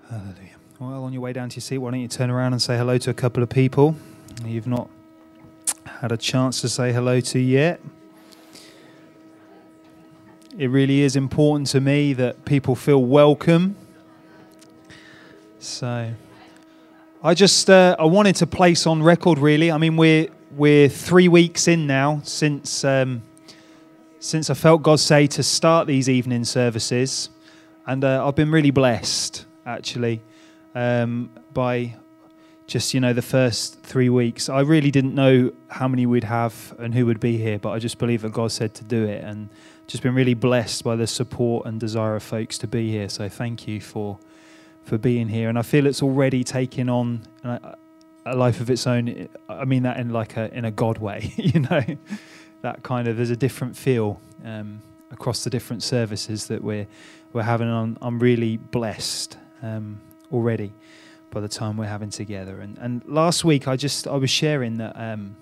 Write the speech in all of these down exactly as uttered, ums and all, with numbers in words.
Hallelujah. Well, on your way down to your seat, why don't you turn around and say hello to a couple of people you've not had a chance to say hello to yet. It really is important to me that people feel welcome. So I just uh, I wanted to place on record, really. I mean, we're we're three weeks in now since um, since I felt God say to start these evening services, and uh, I've been really blessed, actually, um, by just, you know, the first three weeks. I really didn't know how many we'd have and who would be here, but I just believe that God said to do it, and just been really blessed by the support and desire of folks to be here. So thank you for for being here, and I feel it's already taking on a, a life of its own. I mean that in like a in a God way, you know, that kind of, there's a different feel um, across the different services that we're we're having. I'm, I'm really blessed um, already by the time we're having together. And and last week I just I was sharing that. Um,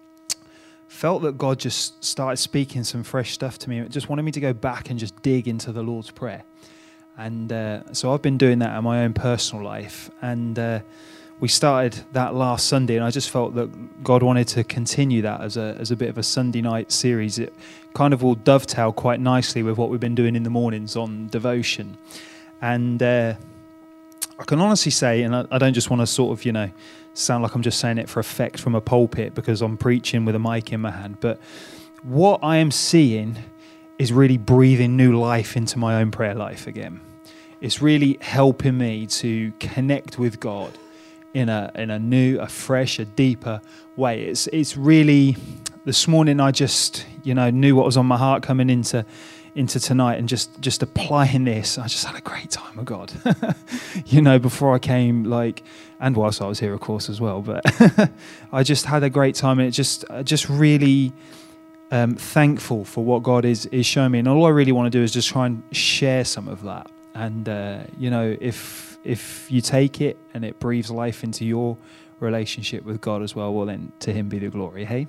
felt that God just started speaking some fresh stuff to me. It just wanted me to go back and just dig into the Lord's Prayer. And uh, so I've been doing that in my own personal life. And uh, we started that last Sunday, and I just felt that God wanted to continue that as a as a bit of a Sunday night series. It kind of will dovetail quite nicely with what we've been doing in the mornings on devotion. And uh, I can honestly say, and I, I don't just want to sort of, you know, sound like I'm just saying it for effect from a pulpit because I'm preaching with a mic in my hand, but what I am seeing is really breathing new life into my own prayer life again. It's really helping me to connect with God in a in a new, a fresh, a deeper way. It's it's really, this morning I just, you know, knew what was on my heart coming into into tonight, and just just applying this, I just had a great time with God. You know, before I came, like, and whilst I was here, of course, as well, but I just had a great time, and it just just really um, thankful for what God is is showing me. And all I really want to do is just try and share some of that. And uh, you know, if if you take it and it breathes life into your relationship with God as well, well, then to Him be the glory. Hey.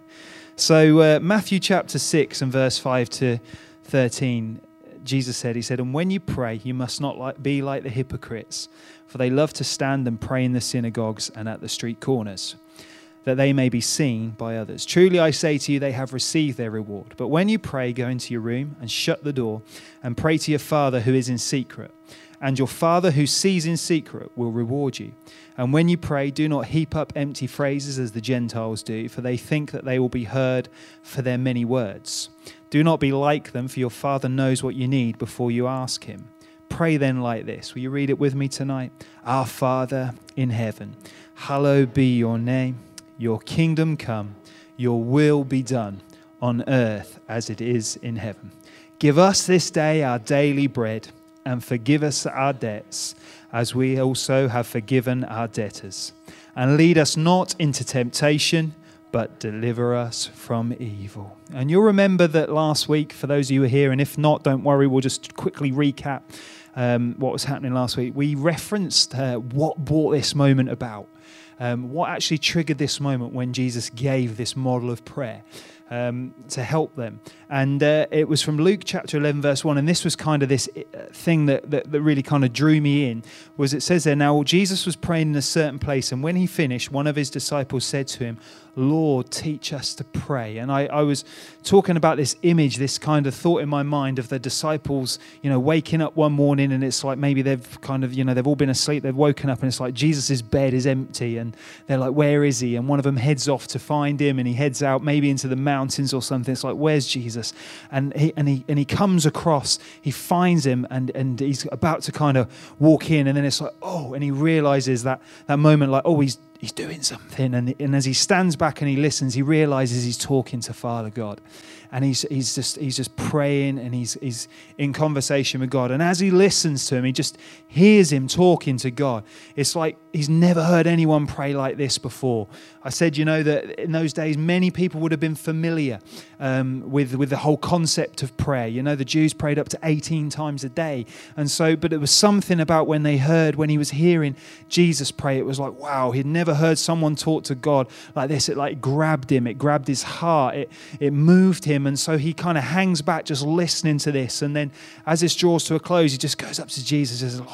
So uh, Matthew chapter six and verse five to thirteen, Jesus said, he said, "And when you pray, you must not like, be like the hypocrites, for they love to stand and pray in the synagogues and at the street corners, that they may be seen by others. Truly I say to you, they have received their reward. But when you pray, go into your room and shut the door and pray to your Father who is in secret. And your Father who sees in secret will reward you. And when you pray, do not heap up empty phrases as the Gentiles do, for they think that they will be heard for their many words. Do not be like them, for your Father knows what you need before you ask Him. Pray then like this." Will you read it with me tonight? "Our Father in heaven, hallowed be your name. Your kingdom come, your will be done on earth as it is in heaven. Give us this day our daily bread, and forgive us our debts, as we also have forgiven our debtors. And lead us not into temptation, but deliver us from evil." And you'll remember that last week, for those of you who are here, and if not, don't worry, we'll just quickly recap um, what was happening last week. We referenced uh, what brought this moment about, um, what actually triggered this moment when Jesus gave this model of prayer um, to help them. And uh, it was from Luke chapter eleven, verse one. And this was kind of this thing that, that, that really kind of drew me in, was it says there, "Now Jesus was praying in a certain place, and when he finished, one of his disciples said to him, 'Lord, teach us to pray.'" And I, I was talking about this image, this kind of thought in my mind of the disciples, you know, waking up one morning, and it's like maybe they've kind of, you know, they've all been asleep, they've woken up, and it's like Jesus' bed is empty, and they're like, "Where is he?" And one of them heads off to find him, and he heads out maybe into the mountains or something. It's like, "Where's Jesus?" And he and he and he comes across, he finds him, and and he's about to kind of walk in, and then it's like, oh, and he realizes that that moment, like, oh, he's he's doing something, and and as he stands back and he listens, he realizes he's talking to Father God, and he's he's just he's just praying, and he's he's in conversation with God, and as he listens to him, he just hears him talking to God. It's like he's never heard anyone pray like this before. I said, you know, that in those days, many people would have been familiar um, with with the whole concept of prayer. You know, the Jews prayed up to eighteen times a day, and so, but it was something about when they heard, when he was hearing Jesus pray, it was like, wow, he'd never heard someone talk to God like this. It like grabbed him, it grabbed his heart, it it moved him, and so he kind of hangs back just listening to this, and then as this draws to a close, he just goes up to Jesus and says, "Oh Lord,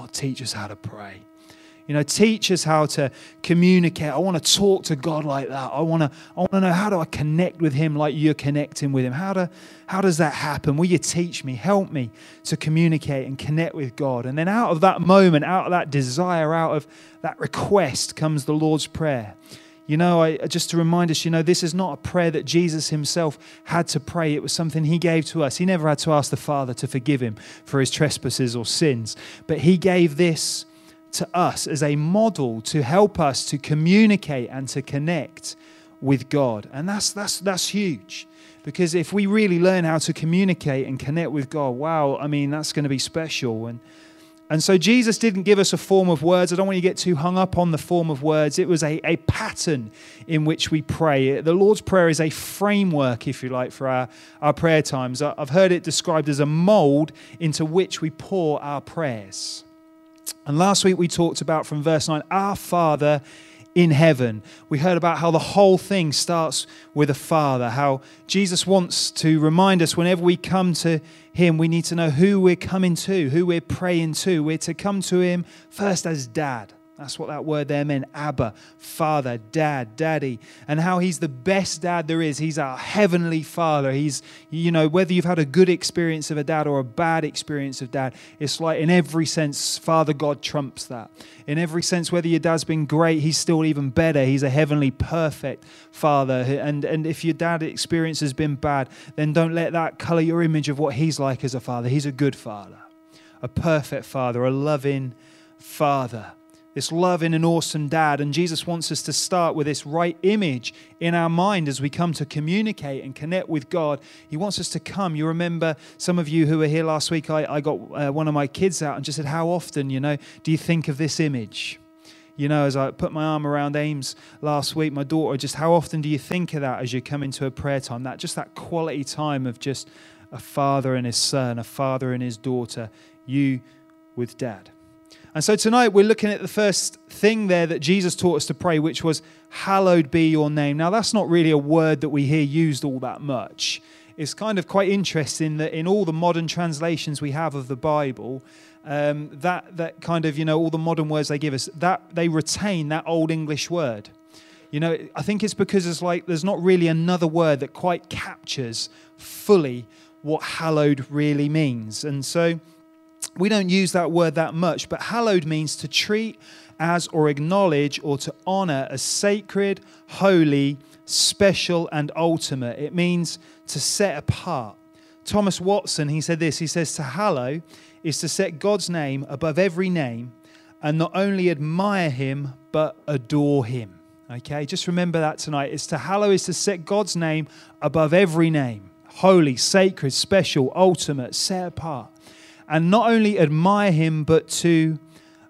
God, teach us how to pray. You know, teach us how to communicate. I want to talk to God like that. I want to I want to know, how do I connect with him like you're connecting with him? How do how does that happen? Will you teach me? Help me to communicate and connect with God. And then out of that moment, out of that desire, out of that request comes the Lord's Prayer. You know, I, just to remind us, you know, this is not a prayer that Jesus himself had to pray. It was something he gave to us. He never had to ask the Father to forgive him for his trespasses or sins. But he gave this to us as a model to help us to communicate and to connect with God. And that's that's that's huge, because if we really learn how to communicate and connect with God, wow, I mean, that's going to be special. And and so Jesus didn't give us a form of words. I don't want you to get too hung up on the form of words. It was a, a pattern in which we pray. The Lord's Prayer is a framework, if you like, for our, our prayer times. I've heard it described as a mold into which we pour our prayers. And last week we talked about from verse nine, our Father in heaven. We heard about how the whole thing starts with a Father, how Jesus wants to remind us whenever we come to him, we need to know who we're coming to, who we're praying to. We're to come to him first as Dad. That's what that word there meant, Abba, Father, Dad, Daddy, and how he's the best dad there is. He's our heavenly Father. He's, you know, whether you've had a good experience of a dad or a bad experience of dad, it's like in every sense, Father God trumps that. In every sense, whether your dad's been great, he's still even better. He's a heavenly, perfect Father. And, and if your dad experience has been bad, then don't let that color your image of what he's like as a father. He's a good Father, a perfect Father, a loving Father. This loving and awesome Dad. And Jesus wants us to start with this right image in our mind as we come to communicate and connect with God. He wants us to come. You remember, some of you who were here last week, I, I got uh, one of my kids out and just said, how often, you know, do you think of this image? You know, as I put my arm around Ames last week, my daughter, just how often do you think of that as you come into a prayer time? That just that quality time of just a father and his son, a father and his daughter, you with Dad. And so tonight we're looking at the first thing there that Jesus taught us to pray, which was, hallowed be your name. Now, that's not really a word that we hear used all that much. It's kind of quite interesting that in all the modern translations we have of the Bible, um, that that kind of, you know, all the modern words they give us, that they retain that old English word. You know, I think it's because it's like there's not really another word that quite captures fully what hallowed really means. And so we don't use that word that much, but hallowed means to treat as or acknowledge or to honor as sacred, holy, special, and ultimate. It means to set apart. Thomas Watson, he said this, he says, to hallow is to set God's name above every name and not only admire him, but adore him. Okay, just remember that tonight. It's to hallow is to set God's name above every name. Holy, sacred, special, ultimate, set apart. And not only admire him, but to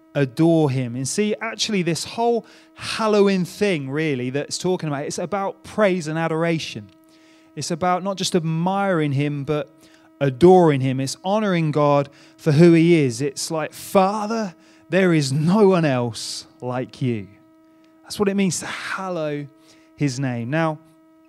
adore him. And see, actually, this whole hallowing thing, really, that's talking about, it's about praise and adoration. It's about not just admiring him, but adoring him. It's honoring God for who he is. It's like, Father, there is no one else like you. That's what it means to hallow his name. Now,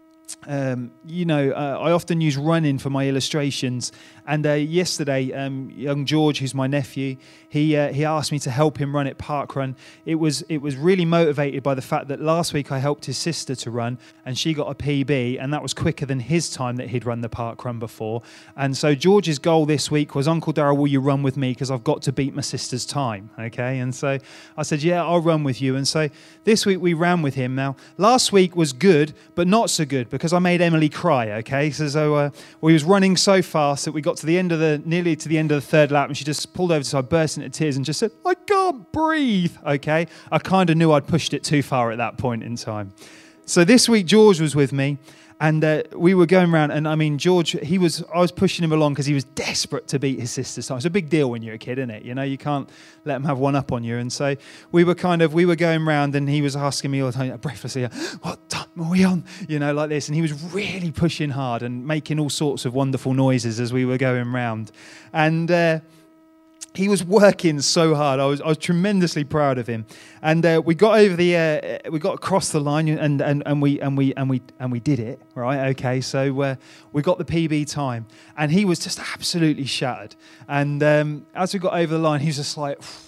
Um, you know, uh, I often use running for my illustrations. And uh, yesterday, um, young George, who's my nephew, he uh, he asked me to help him run at Parkrun. It was it was really motivated by the fact that last week I helped his sister to run, and she got a P B, and that was quicker than his time that he'd run the Parkrun before. And so George's goal this week was, Uncle Darryl, will you run with me? Because I've got to beat my sister's time, okay? And so I said, yeah, I'll run with you. And so this week we ran with him. Now, last week was good, but not so good, because I made Emily cry, okay? So, so uh, we was running so fast that we got to the end of the, nearly to the end of the third lap, and she just pulled over, so I burst into tears and just said, I can't breathe, okay? I kind of knew I'd pushed it too far at that point in time. So this week, George was with me, and uh, we were going around, and I mean, George, he was, I was pushing him along because he was desperate to beat his sister's time. It's a big deal when you're a kid, isn't it? You know, you can't let him have one up on you. And so we were kind of, we were going around, and he was asking me all the time, breathlessly, what time are we on? You know, like this. And he was really pushing hard and making all sorts of wonderful noises as we were going round. And uh, he was working so hard. I was I was tremendously proud of him. And uh, we got over the uh, we got across the line, and, and, and we and we and we and we did it, right? Okay, so uh, we got the P B time, and he was just absolutely shattered. And um, as we got over the line, he was just like,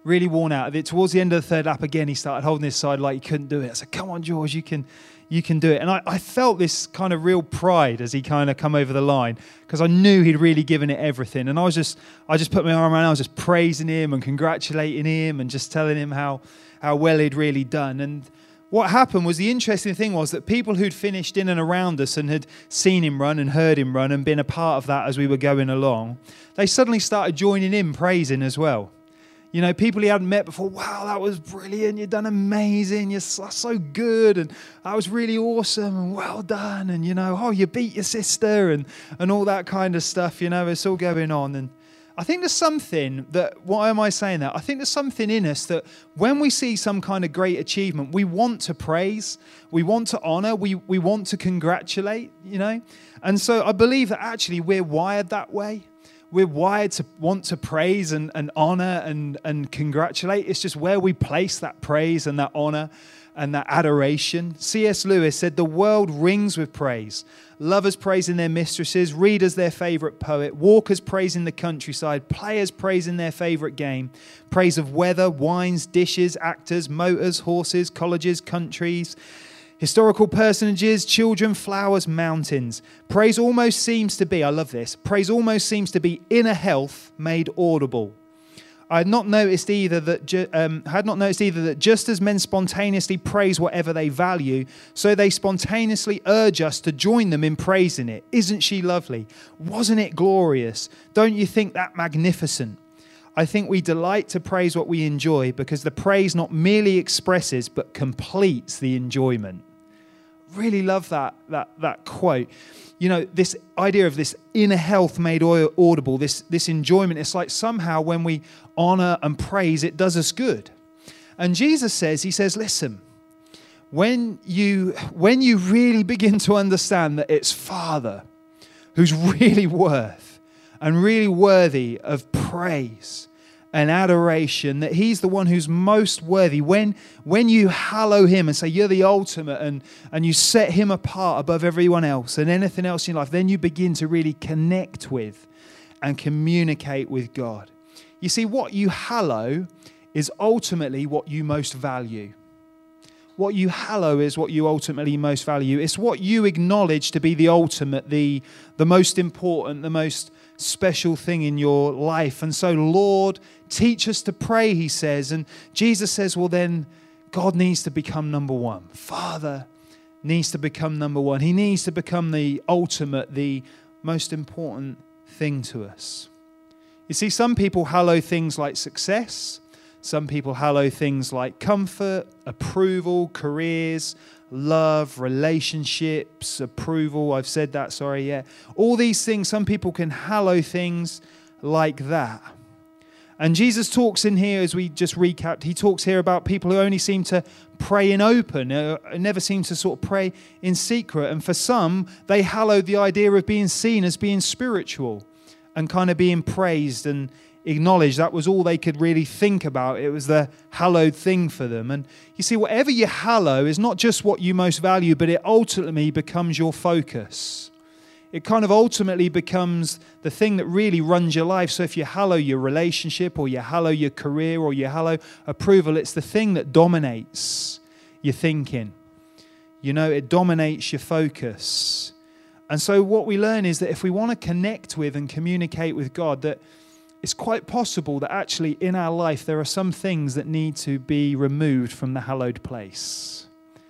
really worn out. Towards the end of the third lap, again, he started holding his side like he couldn't do it. I said, come on, George, you can you can do it. And I, I felt this kind of real pride as he kind of come over the line, because I knew he'd really given it everything. And I was just, I just put my arm around him, I was just praising him and congratulating him and just telling him how, how well he'd really done. And what happened was, the interesting thing was that people who'd finished in and around us and had seen him run and heard him run and been a part of that as we were going along, they suddenly started joining in praising as well. You know, people he hadn't met before, wow, that was brilliant, you've done amazing, you're so, so good, and that was really awesome, and well done, and, you know, oh, you beat your sister, and, and all that kind of stuff, you know, it's all going on. And I think there's something that, why am I saying that? I think there's something in us that when we see some kind of great achievement, we want to praise, we want to honor, we, we want to congratulate, you know. And so I believe that actually we're wired that way. We're wired to want to praise and, and honor and, and congratulate. It's just where we place that praise and that honor and that adoration. C S Lewis said, the world rings with praise. Lovers praising their mistresses, readers their favorite poet, walkers praising the countryside, players praising their favorite game, praise of weather, wines, dishes, actors, motors, horses, colleges, countries, historical personages, children, flowers, mountains. Praise almost seems to be, I love this, praise almost seems to be inner health made audible. I had not noticed either that ju- um, had not noticed either that just as men spontaneously praise whatever they value, so they spontaneously urge us to join them in praising it. Isn't she lovely? Wasn't it glorious? Don't you think that magnificent? I think we delight to praise what we enjoy, because the praise not merely expresses but completes the enjoyment. Really love that that that quote. You know, this idea of this inner health made audible, this this enjoyment. It's like somehow when we honor and praise, it does us good. And Jesus says, he says, listen, when you when you really begin to understand that it's Father who's really worth and really worthy of praise and adoration, that he's the one who's most worthy, when when you hallow him and say you're the ultimate, and, and you set him apart above everyone else and anything else in life, then you begin to really connect with and communicate with God. You see, what you hallow is ultimately what you most value. What you hallow is what you ultimately most value. It's what you acknowledge to be the ultimate, the, the most important, the most special thing in your life. And so, Lord, teach us to pray, he says. And Jesus says, well, then God needs to become number one. Father needs to become number one. He needs to become the ultimate, the most important thing to us. You see, some people hallow things like success. Some people hallow things like comfort, approval, careers, love, relationships, approval. I've said that, sorry, yeah. All these things, some people can hallow things like that. And Jesus talks in here, as we just recapped, he talks here about people who only seem to pray in open, uh, never seem to sort of pray in secret. And for some, they hallow the idea of being seen as being spiritual and kind of being praised and acknowledged. That was all they could really think about. It was the hallowed thing for them. And you see, whatever you hallow is not just what you most value, but it ultimately becomes your focus. It kind of ultimately becomes the thing that really runs your life. So if you hallow your relationship, or you hallow your career, or you hallow approval, it's the thing that dominates your thinking. You know, it dominates your focus. And so what we learn is that if we want to connect with and communicate with God, that it's quite possible that actually in our life there are some things that need to be removed from the hallowed place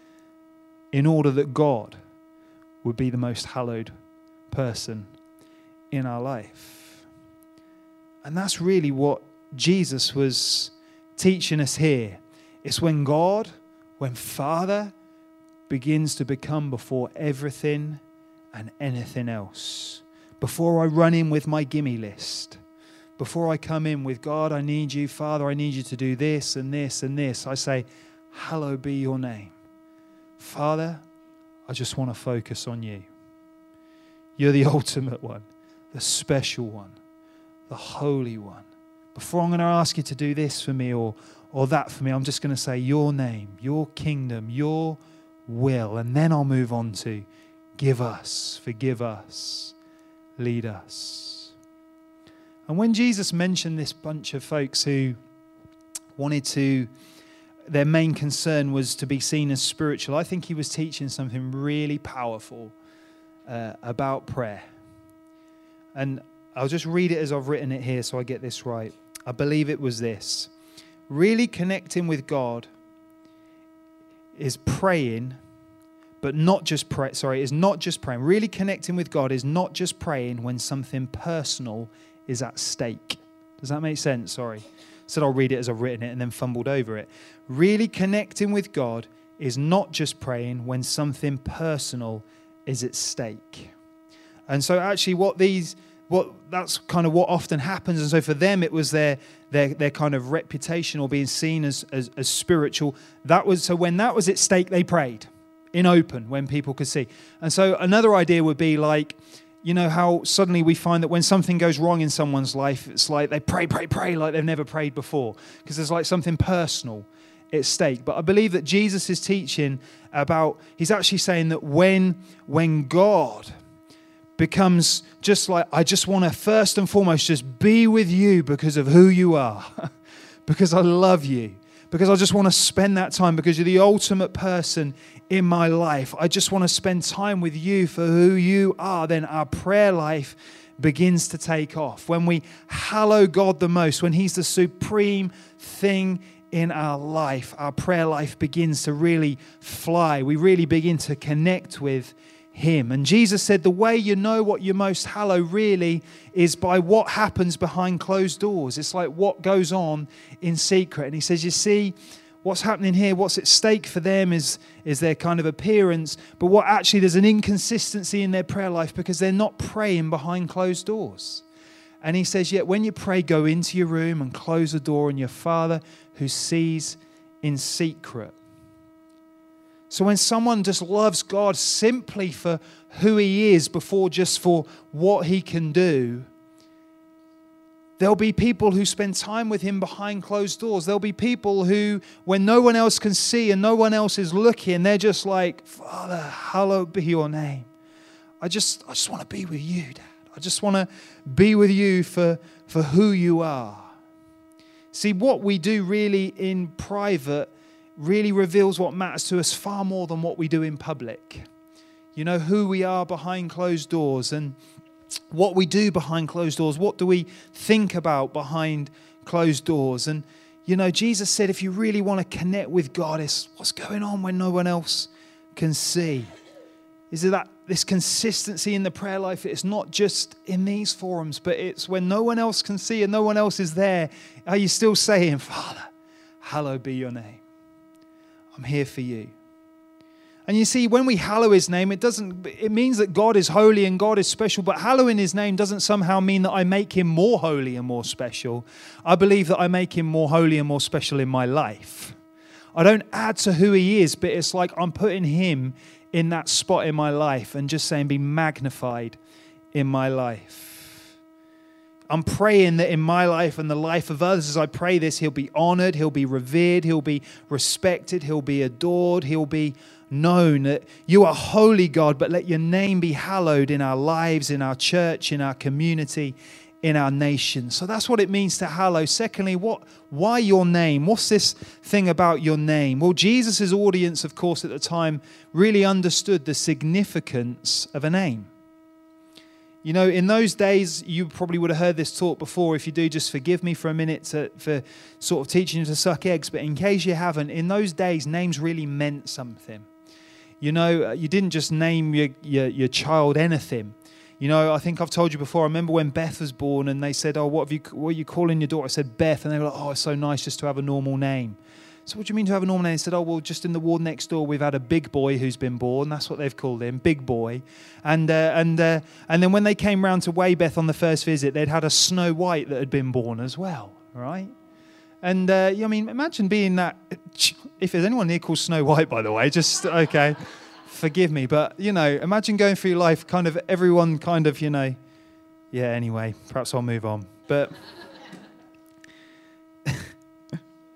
in order that God would be the most hallowed person in our life. And that's really what Jesus was teaching us here. It's when God, when Father begins to become before everything and anything else. Before I run in with my gimme list, before I come in with, God, I need you, Father, I need you to do this and this and this, I say, hallowed be your name. Father, I just want to focus on you. You're the ultimate one, the special one, the holy one. Before I'm going to ask you to do this for me or, or that for me, I'm just going to say your name, your kingdom, your will. And then I'll move on to give us, forgive us, lead us. And when Jesus mentioned this bunch of folks who wanted to, their main concern was to be seen as spiritual. I think he was teaching something really powerful uh, about prayer. And I'll just read it as I've written it here so I get this right. I believe it was this. Really connecting with God is praying, but not just pray. Sorry, is not just praying. Really connecting with God is not just praying when something personal is at stake. Does that make sense? Sorry. I said I'll read it as I've written it and then fumbled over it. Really connecting with God is not just praying when something personal is at stake. And so actually what these, what that's kind of what often happens. And so for them, it was their their their kind of reputation or being seen as, as, as spiritual. That was, so when that was at stake, they prayed in open when people could see. And so another idea would be like, you know how suddenly we find that when something goes wrong in someone's life, it's like they pray, pray, pray like they've never prayed before because there's like something personal at stake. But I believe that Jesus is teaching about, he's actually saying that when, when God becomes just like, I just want to first and foremost just be with you because of who you are, because I love you, because I just want to spend that time because you're the ultimate person in my life. I just want to spend time with you for who you are. Then our prayer life begins to take off. When we hallow God the most, when he's the supreme thing in our life, our prayer life begins to really fly. We really begin to connect with him. And Jesus said the way you know what you most hallow really is by what happens behind closed doors. It's like what goes on in secret. And he says, you see, what's happening here, what's at stake for them is, is their kind of appearance. But what actually, there's an inconsistency in their prayer life because they're not praying behind closed doors. And he says, yet when you pray, go into your room and close the door, and your Father who sees in secret. So when someone just loves God simply for who he is before just for what he can do, there'll be people who spend time with him behind closed doors. There'll be people who, when no one else can see and no one else is looking, they're just like, Father, hallowed be your name. I just, I just want to be with you, Dad. I just want to be with you for, for who you are. See, what we do really in private really reveals what matters to us far more than what we do in public. You know, who we are behind closed doors and what we do behind closed doors. What do we think about behind closed doors? And, you know, Jesus said if you really want to connect with God, it's what's going on when no one else can see. Is it that this consistency in the prayer life? It's not just in these forums, but it's when no one else can see and no one else is there. Are you still saying, Father, hallowed be your name? I'm here for you. And you see, when we hallow his name, it doesn't, it means that God is holy and God is special, but hallowing his name doesn't somehow mean that I make him more holy and more special. I believe that I make him more holy and more special in my life. I don't add to who he is, but it's like I'm putting him in that spot in my life and just saying, be magnified in my life. I'm praying that in my life and the life of others, as I pray this, he'll be honored, he'll be revered, he'll be respected, he'll be adored, he'll be known. That you are holy, God, but let your name be hallowed in our lives, in our church, in our community, in our nation. So that's what it means to hallow. Secondly, what? Why your name? What's this thing about your name? Well, Jesus' audience, of course, at the time really understood the significance of a name. You know, in those days, you probably would have heard this taught before. If you do, just forgive me for a minute to, for sort of teaching you to suck eggs. But in case you haven't, in those days, names really meant something. You know, you didn't just name your, your, your child anything. You know, I think I've told you before, I remember when Beth was born and they said, oh, what, have you, what are you calling your daughter? I said, Beth. And they were like, oh, it's so nice just to have a normal name. So what do you mean to have a normal name? They said, oh, well, just in the ward next door, we've had a big boy who's been born. That's what they've called him, big boy. And uh, and uh, and then when they came round to weigh Beth on the first visit, they'd had a Snow White that had been born as well, right? And, uh, I mean, imagine being that, if there's anyone here called Snow White, by the way, just, okay, forgive me. But, you know, imagine going through life, kind of everyone kind of, you know, yeah, anyway, perhaps I'll move on. But...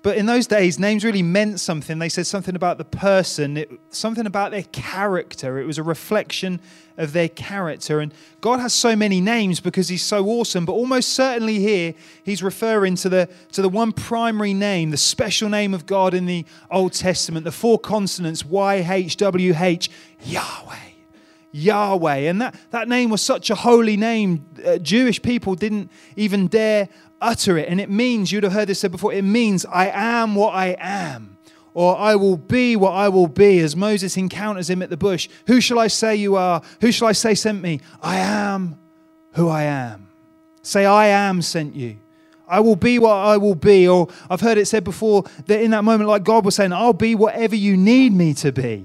But in those days, names really meant something. They said something about the person, it, something about their character. It was a reflection of their character. And God has so many names because he's so awesome. But almost certainly here, he's referring to the, to the one primary name, the special name of God in the Old Testament, the four consonants, Y H W H, Yahweh. Yahweh. And that, that name was such a holy name. Uh, Jewish people didn't even dare utter it. And it means, you'd have heard this said before, it means I am what I am, or I will be what I will be, as Moses encounters him at the bush. Who shall I say you are? Who shall I say sent me? I am who I am. Say, I am sent you. I will be what I will be. Or I've heard it said before that in that moment, like God was saying, I'll be whatever you need me to be.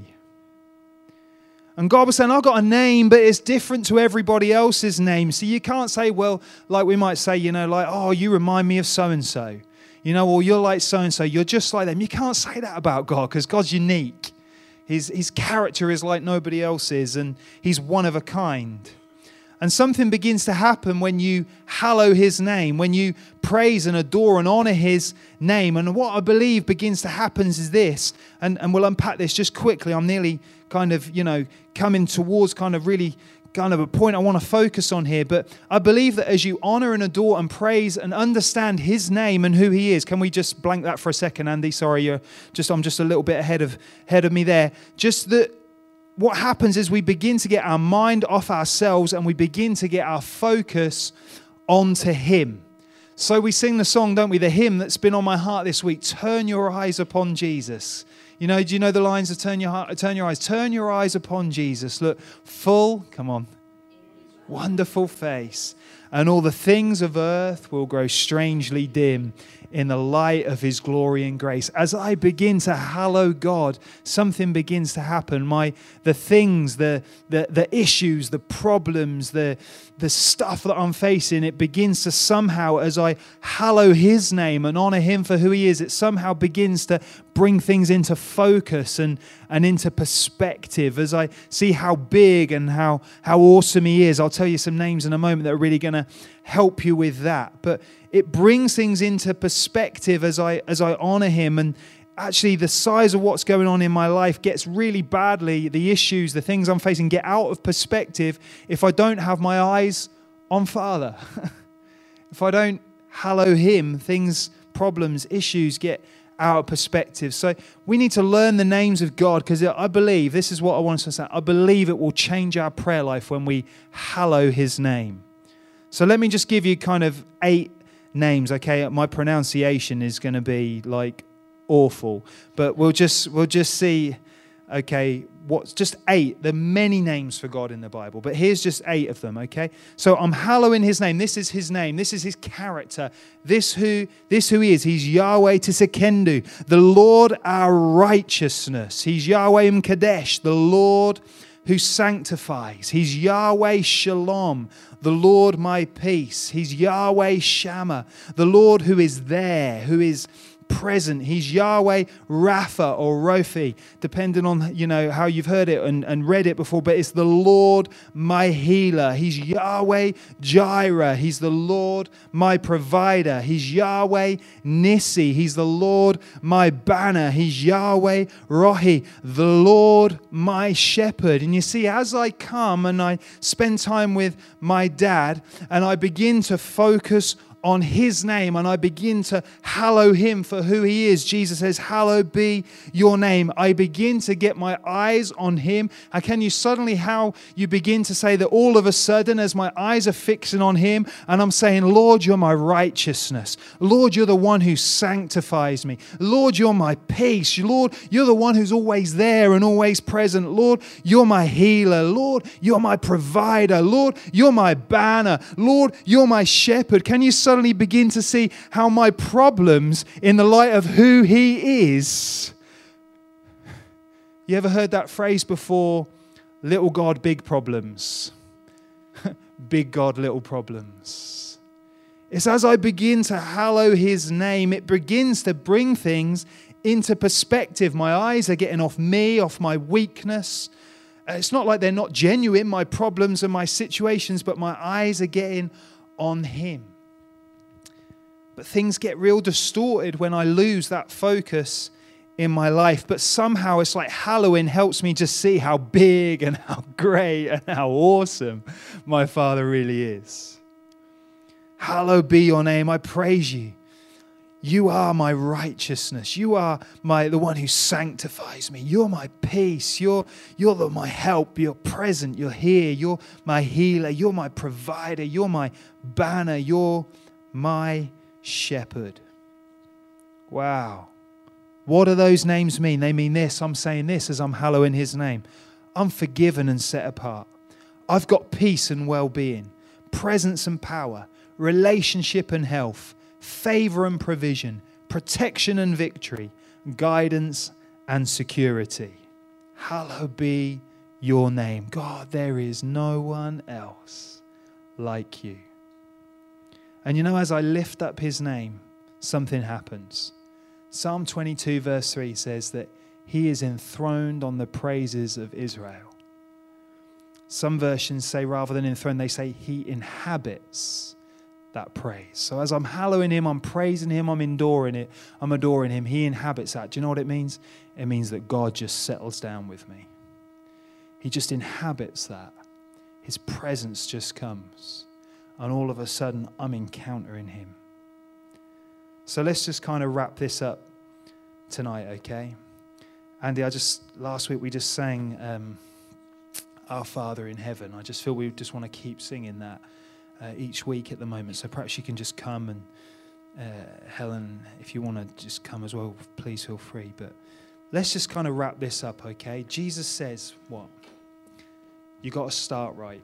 And God was saying, I've got a name, but it's different to everybody else's name. So you can't say, well, like we might say, you know, like, oh, you remind me of so-and-so. You know, or you're like so-and-so. You're just like them. You can't say that about God because God's unique. His, his character is like nobody else's, and he's one of a kind. And something begins to happen when you hallow his name, when you praise and adore and honor his name. And what I believe begins to happen is this, and, and we'll unpack this just quickly. I'm nearly kind of, you know, coming towards kind of really kind of a point I want to focus on here. But I believe that as you honor and adore and praise and understand his name and who he is, can we just blank that for a second, Andy? Sorry, you're just I'm just a little bit ahead of ahead of me there. Just that what happens is we begin to get our mind off ourselves and we begin to get our focus onto him. So we sing the song, don't we? The hymn that's been on my heart this week, Turn Your Eyes Upon Jesus. You know, do you know the lines of turn your heart, turn your eyes, turn your eyes upon Jesus. Look, full, come on, wonderful face. And all the things of earth will grow strangely dim in the light of his glory and grace. As I begin to hallow God, something begins to happen. My the things, the the the issues, the problems, the the stuff that I'm facing, it begins to somehow, as I hallow his name and honor him for who he is, it somehow begins to bring things into focus and, and into perspective. As I see how big and how, how awesome he is, I'll tell you some names in a moment that are really going to help you with that. But it brings things into perspective as I as I honor him. And actually the size of what's going on in my life gets really badly, the issues, the things I'm facing get out of perspective if I don't have my eyes on Father. If I don't hallow him, things, problems, issues get out of perspective. So we need to learn the names of God, because I believe, this is what I want to say, I believe it will change our prayer life when we hallow his name. So let me just give you kind of eight names, okay? My pronunciation is going to be like awful, but we'll just we'll just see, okay, what's just eight. There are many names for God in the Bible, but here's just eight of them, okay? So I'm hallowing his name. This is his name. This is his character. This who this who he is. He's Yahweh Tsidkenu, the Lord our righteousness. He's Yahweh M'Kadesh, the Lord who sanctifies. He's Yahweh Shalom, the Lord my peace. He's Yahweh Shammah, the Lord who is there, who is present. He's Yahweh Rapha or Rophi, depending on, you know, how you've heard it and, and read it before, but it's the Lord my healer. He's Yahweh Jireh. He's the Lord my provider. He's Yahweh Nissi. He's the Lord my banner. He's Yahweh Rohi, the Lord my shepherd. And you see, as I come and I spend time with my dad and I begin to focus on his name and I begin to hallow him for who he is. Jesus says, hallowed be your name. I begin to get my eyes on him. And can you suddenly, how you begin to say that all of a sudden, as my eyes are fixing on him and I'm saying, Lord, you're my righteousness. Lord, you're the one who sanctifies me. Lord, you're my peace. Lord, you're the one who's always there and always present. Lord, you're my healer. Lord, you're my provider. Lord, you're my banner. Lord, you're my shepherd. Can you suddenly begin to see how my problems, in the light of who he is? You ever heard that phrase before? Little God, big problems. Big God, little problems. It's as I begin to hallow his name, it begins to bring things into perspective. My eyes are getting off me, off my weakness. It's not like they're not genuine, my problems and my situations, but my eyes are getting on him. but things get real distorted when I lose that focus in my life. But somehow it's like hallowing helps me just see how big and how great and how awesome my Father really is. Hallowed be your name. I praise you. You are my righteousness. You are my the one who sanctifies me. You're my peace. You're, you're the, my help. You're present. You're here. You're my healer. You're my provider. You're my banner. You're my shepherd. Wow. What do those names mean? They mean this. I'm saying this as I'm hallowing his name. I'm forgiven and set apart. I've got peace and well-being, presence and power, relationship and health, favor and provision, protection and victory, guidance and security. Hallowed be your name. God, there is no one else like you. And you know, as I lift up his name, something happens. Psalm twenty-two verse three says that he is enthroned on the praises of Israel. Some versions say, rather than enthroned, they say he inhabits that praise. So as I'm hallowing him, I'm praising him, I'm adoring it, I'm adoring him. He inhabits that. Do you know what it means? It means that God just settles down with me. He just inhabits that. His presence just comes. And all of a sudden, I'm encountering him. So let's just kind of wrap this up tonight, okay? Andy, I just, last week we just sang um, Our Father in Heaven. I just feel we just want to keep singing that uh, each week at the moment. So perhaps you can just come and, uh, Helen, if you want to just come as well, please feel free. But let's just kind of wrap this up, okay? Jesus says what? You got to start right.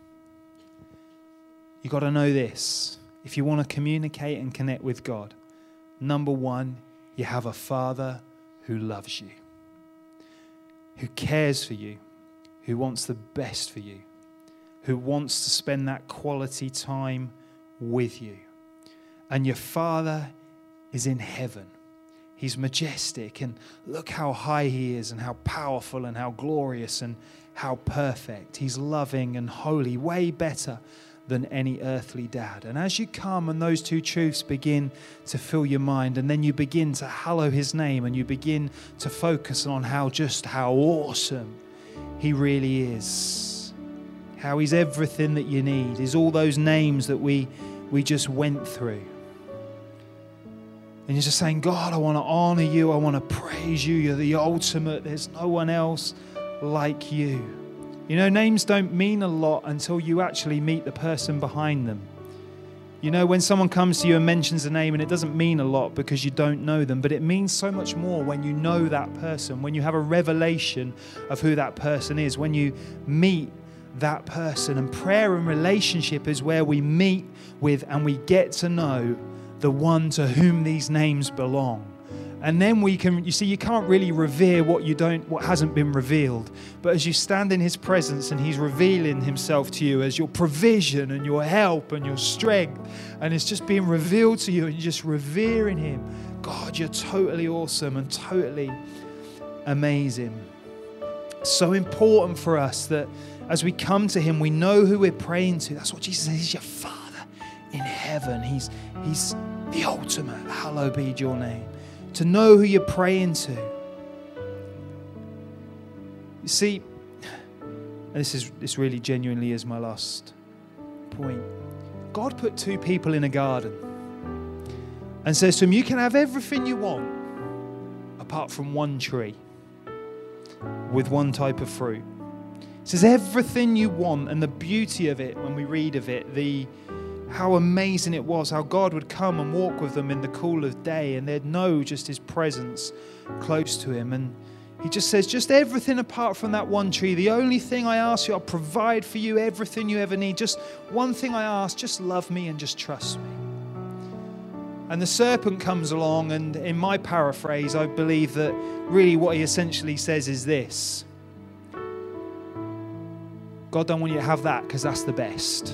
You got to know this. If you want to communicate and connect with God, number one, you have a Father who loves you, who cares for you, who wants the best for you, who wants to spend that quality time with you. And your Father is in heaven. He's majestic, and look how high he is and how powerful and how glorious and how perfect. He's loving and holy, way better than any earthly dad. And as you come and those two truths begin to fill your mind, and then you begin to hallow his name and you begin to focus on how just how awesome he really is, how he's everything that you need, is all those names that we we just went through. And you're just saying, God, I want to honor you. I want to praise you. You're the ultimate. There's no one else like you. You know, names don't mean a lot until you actually meet the person behind them. You know, when someone comes to you and mentions a name, and it doesn't mean a lot because you don't know them, but it means so much more when you know that person, when you have a revelation of who that person is, when you meet that person. And prayer and relationship is where we meet with and we get to know the one to whom these names belong. And then we can, you see, you can't really revere what you don't, what hasn't been revealed. But as you stand in his presence and he's revealing himself to you as your provision and your help and your strength, and it's just being revealed to you and you're just revering him. God, you're totally awesome and totally amazing. So important for us that as we come to him, we know who we're praying to. That's what Jesus says. He's your Father in heaven. He's, he's the ultimate. Hallowed be your name. To know who you're praying to. You see, this is this really genuinely is my last point. God put two people in a garden and says to them, you can have everything you want apart from one tree with one type of fruit. It says everything you want, and the beauty of it when we read of it, the how amazing it was, how God would come and walk with them in the cool of day, and they'd know just his presence close to him. And he just says, just everything apart from that one tree. The only thing I ask you, I'll provide for you everything you ever need. Just one thing I ask, just love me and just trust me. And the serpent comes along, and in my paraphrase, I believe that really what he essentially says is this. God don't want you to have that because that's the best.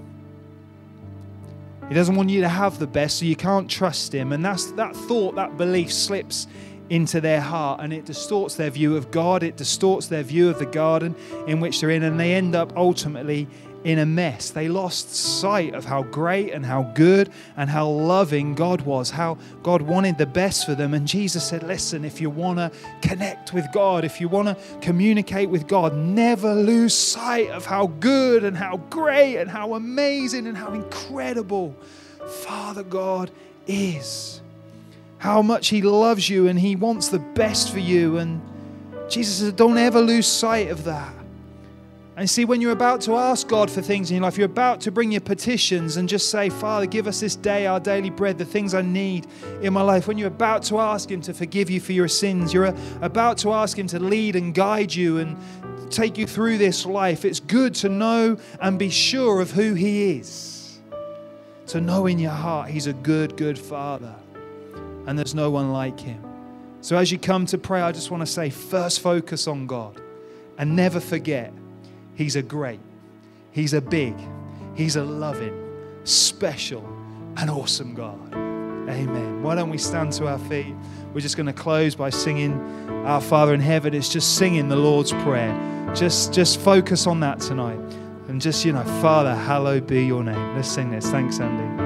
He doesn't want you to have the best, so you can't trust him. And that's that thought, that belief slips into their heart, and it distorts their view of God. It distorts their view of the garden in which they're in, and they end up ultimately in a mess. They lost sight of how great and how good and how loving God was, how God wanted the best for them. And Jesus said, listen, if you want to connect with God, if you want to communicate with God, never lose sight of how good and how great and how amazing and how incredible Father God is. How much He loves you and He wants the best for you. And Jesus said, don't ever lose sight of that. And see, when you're about to ask God for things in your life, you're about to bring your petitions and just say, Father, give us this day our daily bread, the things I need in my life. When you're about to ask Him to forgive you for your sins, you're about to ask Him to lead and guide you and take you through this life. It's good to know and be sure of who He is. To know in your heart He's a good, good Father. And there's no one like Him. So as you come to pray, I just want to say, first focus on God and never forget He's a great, He's a big, He's a loving, special, and awesome God. Amen. Why don't we stand to our feet? We're just going to close by singing Our Father in Heaven. It's just singing the Lord's Prayer. Just, just focus on that tonight. And just, you know, Father, hallowed be your name. Let's sing this. Thanks, Andy.